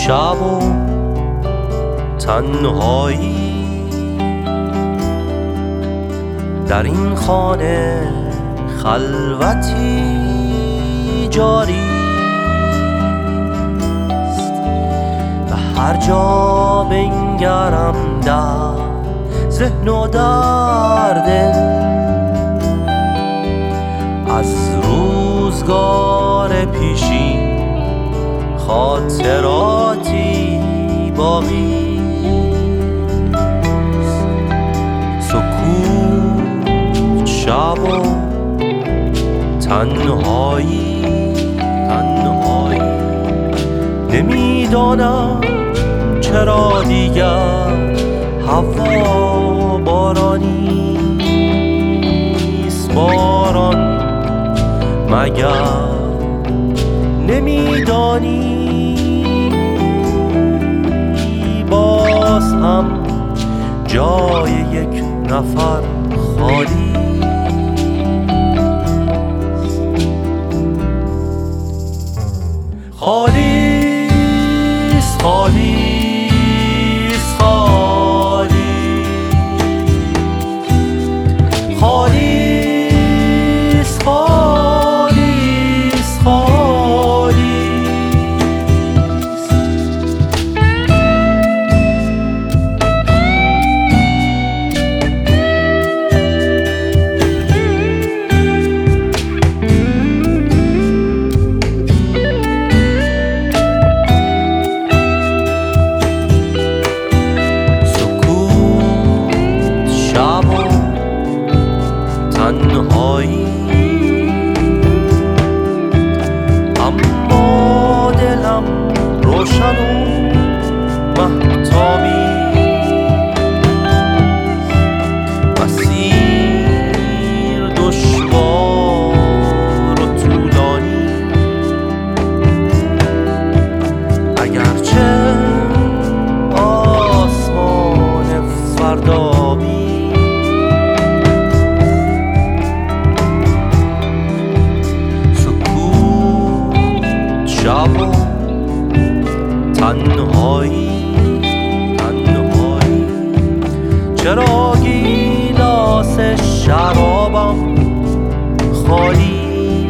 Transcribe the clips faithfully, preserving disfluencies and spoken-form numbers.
شب و تنهایی در این خانه خلوتی جاری است و هر جا بنگرم در ذهن و در دل از روزگار پیشین خاطراتی باقی سکوت شب و تنهایی تنهایی نمیدانم چرا دیگر هوا بارانی است باران مگر نمیدانی باز هم جای یک نفر خالی خالی است خالی است خالی خالی است خالی است خالی تنهایی اما دلم روشن و مهتابی مسیر دشوار و طولانی اگرچه آسمان فردابی شب و تنهایی تنهایی چرا گیلاس شرابم خالی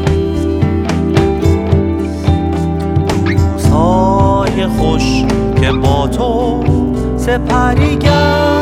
روزهای خوش که با تو سپری گردم